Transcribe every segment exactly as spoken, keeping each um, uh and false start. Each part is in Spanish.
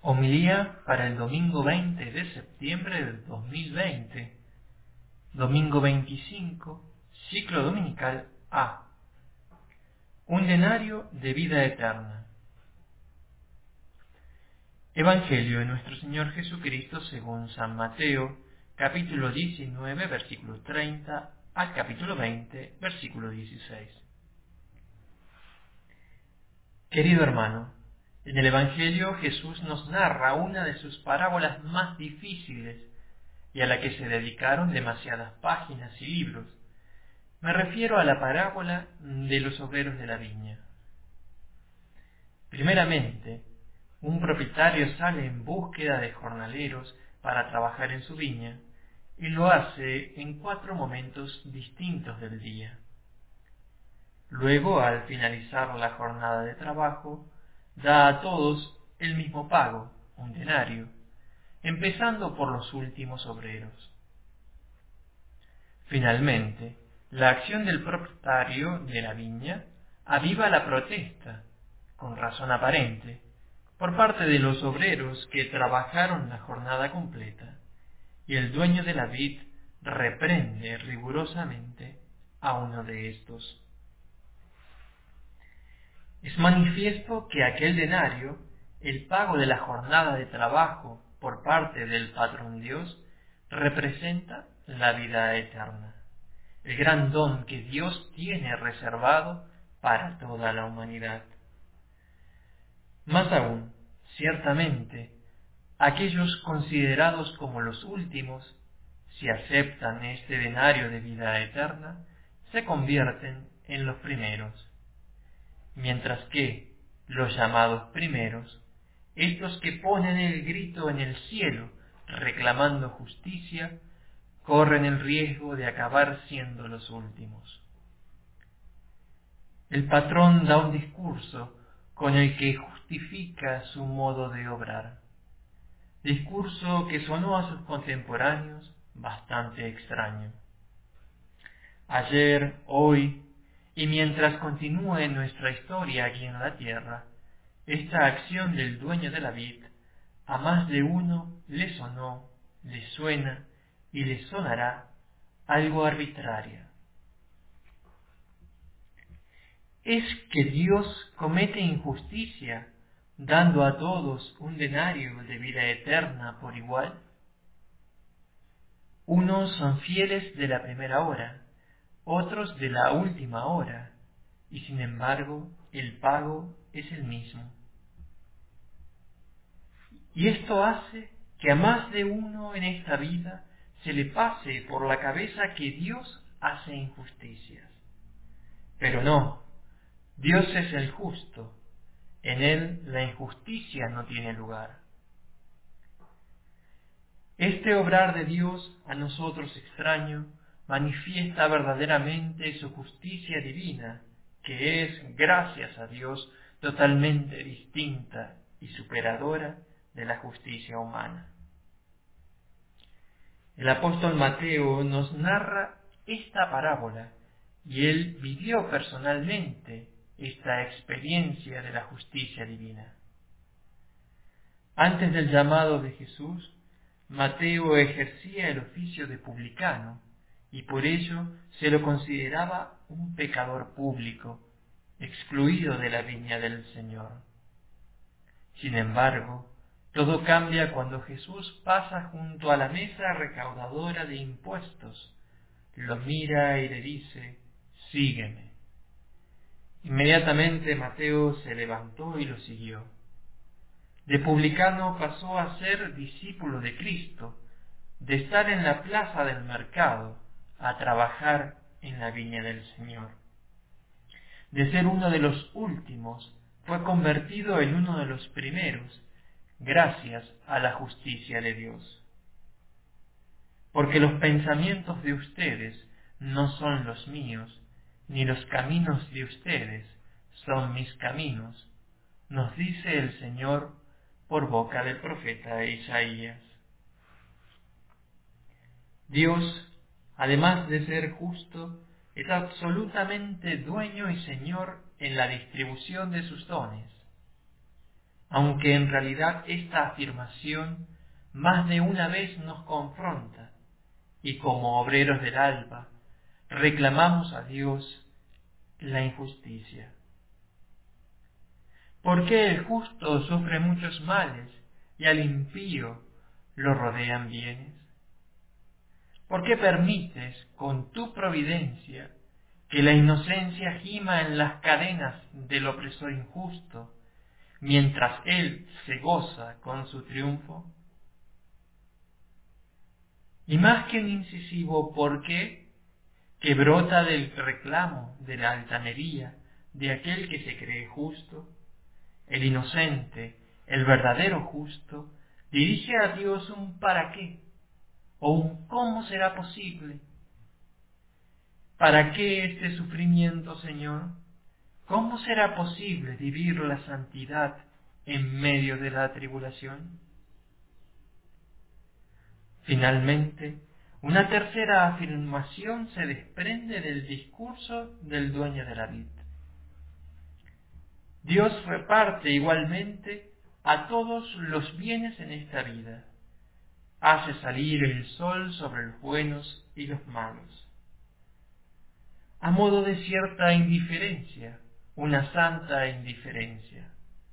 Homilía para el domingo veinte de septiembre del dos mil veinte, domingo veinticinco, ciclo dominical A. Un denario de vida eterna. Evangelio de nuestro Señor Jesucristo según San Mateo, capítulo diecinueve, versículo treinta, al capítulo veinte, versículo dieciséis. Querido hermano, en el Evangelio Jesús nos narra una de sus parábolas más difíciles y a la que se dedicaron demasiadas páginas y libros. Me refiero a la parábola de los obreros de la viña. Primeramente, un propietario sale en búsqueda de jornaleros para trabajar en su viña y lo hace en cuatro momentos distintos del día. Luego, al finalizar la jornada de trabajo, da a todos el mismo pago, un denario, empezando por los últimos obreros. Finalmente, la acción del propietario de la viña aviva la protesta, con razón aparente, por parte de los obreros que trabajaron la jornada completa, y el dueño de la vid reprende rigurosamente a uno de estos. Es manifiesto que aquel denario, el pago de la jornada de trabajo por parte del patrón Dios, representa la vida eterna, el gran don que Dios tiene reservado para toda la humanidad. Más aún, ciertamente, aquellos considerados como los últimos, si aceptan este denario de vida eterna, se convierten en los primeros. Mientras que los llamados primeros, estos que ponen el grito en el cielo reclamando justicia, corren el riesgo de acabar siendo los últimos. El patrón da un discurso con el que justifica su modo de obrar, discurso que sonó a sus contemporáneos bastante extraño. Ayer, hoy, y mientras continúe nuestra historia aquí en la tierra, esta acción del dueño de la vid a más de uno le sonó, le suena y le sonará algo arbitraria. ¿Es que Dios comete injusticia dando a todos un denario de vida eterna por igual? Unos son fieles de la primera hora, otros de la última hora, y sin embargo el pago es el mismo. Y esto hace que a más de uno en esta vida se le pase por la cabeza que Dios hace injusticias. Pero no, Dios es el justo, en Él la injusticia no tiene lugar. Este obrar de Dios a nosotros extraño manifiesta verdaderamente su justicia divina, que es, gracias a Dios, totalmente distinta y superadora de la justicia humana. El apóstol Mateo nos narra esta parábola y él vivió personalmente esta experiencia de la justicia divina. Antes del llamado de Jesús, Mateo ejercía el oficio de publicano y por ello se lo consideraba un pecador público, excluido de la viña del Señor. Sin embargo, todo cambia cuando Jesús pasa junto a la mesa recaudadora de impuestos, lo mira y le dice: «Sígueme». Inmediatamente Mateo se levantó y lo siguió. De publicano pasó a ser discípulo de Cristo, de estar en la plaza del mercado, a trabajar en la viña del Señor. De ser uno de los últimos, fue convertido en uno de los primeros, gracias a la justicia de Dios. Porque los pensamientos de ustedes no son los míos, ni los caminos de ustedes son mis caminos, nos dice el Señor por boca del profeta Isaías. Dios, además de ser justo, es absolutamente dueño y señor en la distribución de sus dones. aunque en realidad esta afirmación más de una vez nos confronta, y como obreros del alba reclamamos a Dios la injusticia. ¿Por qué el justo sufre muchos males y al impío lo rodean bienes? ¿Por qué permites con tu providencia que la inocencia gima en las cadenas del opresor injusto, mientras él se goza con su triunfo? Y más que un incisivo ¿por qué?, que brota del reclamo de la altanería de aquel que se cree justo, el inocente, el verdadero justo, dirige a Dios un ¿para qué? O un ¿cómo será posible? ¿Para qué este sufrimiento, Señor? ¿Cómo será posible vivir la santidad en medio de la tribulación? Finalmente, una tercera afirmación se desprende del discurso del dueño de la vid. Dios reparte igualmente a todos los bienes en esta vida. Hace salir el sol sobre los buenos y los malos. A modo de cierta indiferencia, una santa indiferencia.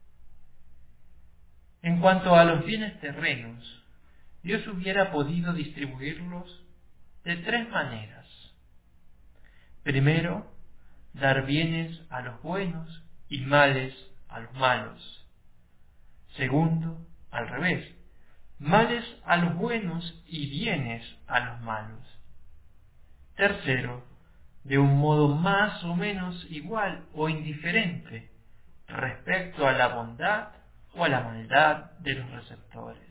En cuanto a los bienes terrenos, Dios hubiera podido distribuirlos de tres maneras. Primero, dar bienes a los buenos y males a los malos. Segundo, al revés, males a los buenos y bienes a los malos. Tercero, de un modo más o menos igual o indiferente respecto a la bondad o a la maldad de los receptores.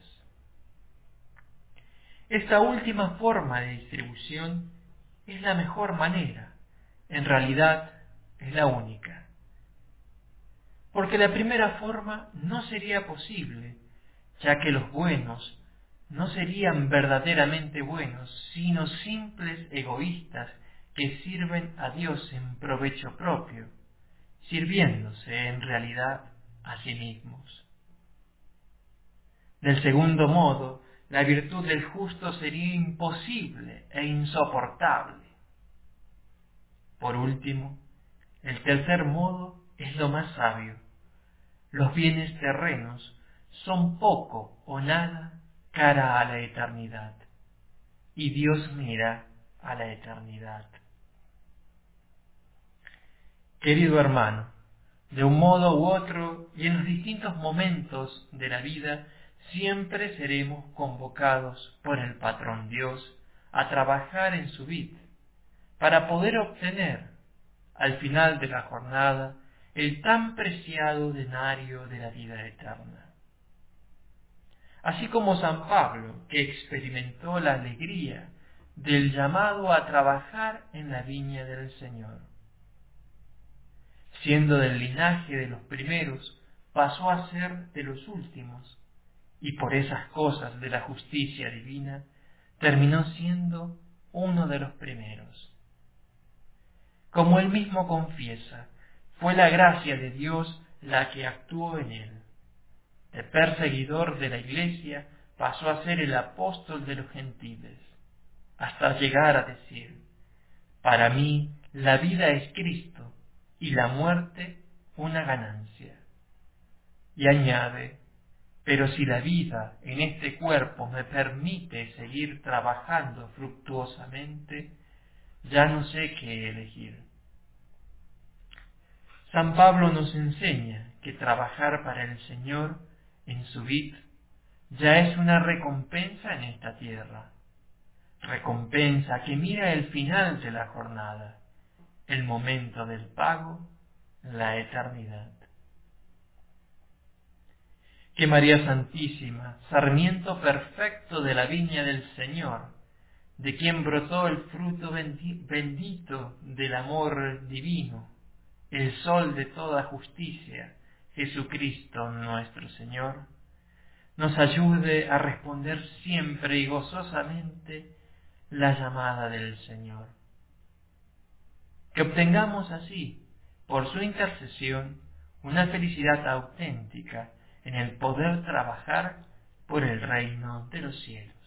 Esta última forma de distribución es la mejor manera, en realidad es la única. Porque la primera forma no sería posible, ya que los buenos no serían verdaderamente buenos, sino simples egoístas que sirven a Dios en provecho propio, sirviéndose en realidad a sí mismos. Del segundo modo, la virtud del justo sería imposible e insoportable. Por último, el tercer modo es lo más sabio. Los bienes terrenos son poco o nada cara a la eternidad, y Dios mira a la eternidad. Querido hermano, de un modo u otro y en los distintos momentos de la vida, siempre seremos convocados por el Patrón Dios a trabajar en su vid, para poder obtener, al final de la jornada, el tan preciado denario de la vida eterna. Así como San Pablo, que experimentó la alegría del llamado a trabajar en la viña del Señor. Siendo del linaje de los primeros, pasó a ser de los últimos, y por esas cosas de la justicia divina, terminó siendo uno de los primeros. Como él mismo confiesa, fue la gracia de Dios la que actuó en él. De perseguidor de la Iglesia pasó a ser el apóstol de los gentiles, hasta llegar a decir: para mí la vida es Cristo y la muerte una ganancia. Y añade: pero si la vida en este cuerpo me permite seguir trabajando fructuosamente, ya no sé qué elegir. San Pablo nos enseña que trabajar para el Señor en su vid ya es una recompensa en esta tierra, recompensa que mira el final de la jornada, el momento del pago, la eternidad. Que María Santísima, sarmiento perfecto de la viña del Señor, de quien brotó el fruto bendito del amor divino, el sol de toda justicia, Jesucristo nuestro Señor, nos ayude a responder siempre y gozosamente la llamada del Señor. Que obtengamos así, por su intercesión, una felicidad auténtica en el poder trabajar por el reino de los cielos.